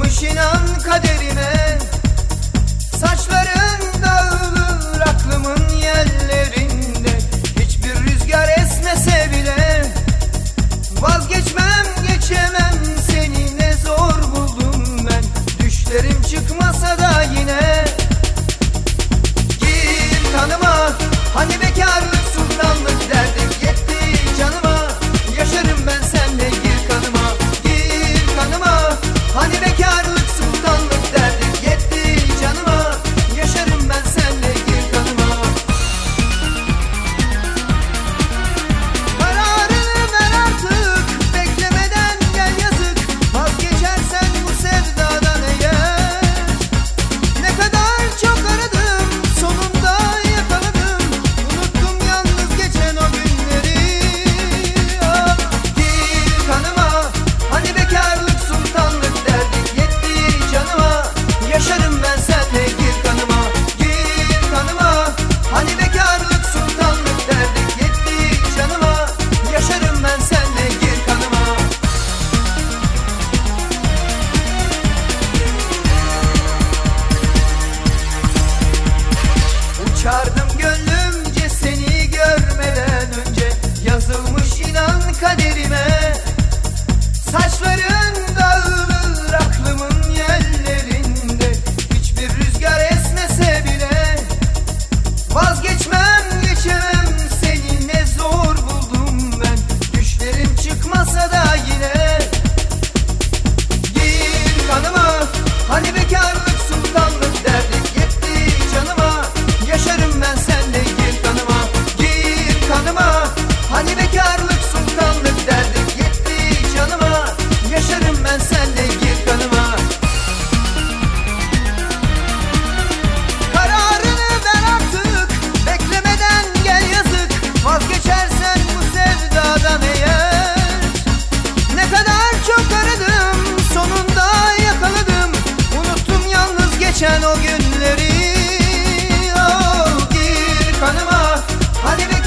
Yazılmış inan kaderime. Saçların dağılır aklımın yerlerinde. Hiçbir rüzgar esmese bile vazgeçmem, geçemem seni, ne zor buldum ben. Düşlerim çıkmasa da yine gir kanıma. Hani bekarlık sultanlık derdik yetti canıma. Yaşarım ben senle, gir kanıma, gir kanıma. Hani bekarlık sultanlık derdik yetti canıma. Yaşarım ben senle, gir kanıma. Kararını ver artık, beklemeden gel yazık. Vazgeçersen bu sevdadan eğer. Ne kadar çok aradım, sonunda yakaladım. Unuttum yalnız geçen o günleri. Ah, gir kanıma. Hani bekarlık sultanlık derdik yetti canıma. Yaşarım ben senle, gir kanıma, gir kanıma. Hani bekarlık sultanlık derdik yetti canıma. Yaşarım ben senle, gir kanıma. Uçardım gönlümce seni görmeden önce. Yazılmış inan kaderime. Saçların dağılır aklımın yerlerinde. Hiçbir rüzgar esmese bile vazgeçmem, geçemem seni, ne zor buldum ben. Düşlerim çıkmasa da yine gir kanıma. Hani bekarlık sultanlık derdik yetti canıma. Yaşarım ben senle, gir kanıma, gir kanıma. Hani bekarlık sultanlık derdik yetti canıma. Yaşarım ben senle, gir kanıma. Kararını ver artık, beklemeden gel yazık. Vazgeçersen bu sevdadan eğer. Ne kadar çok aradım, sonunda yakaladım. Unuttum yalnız geçen o günleri. Oh, gir kanıma. Hadi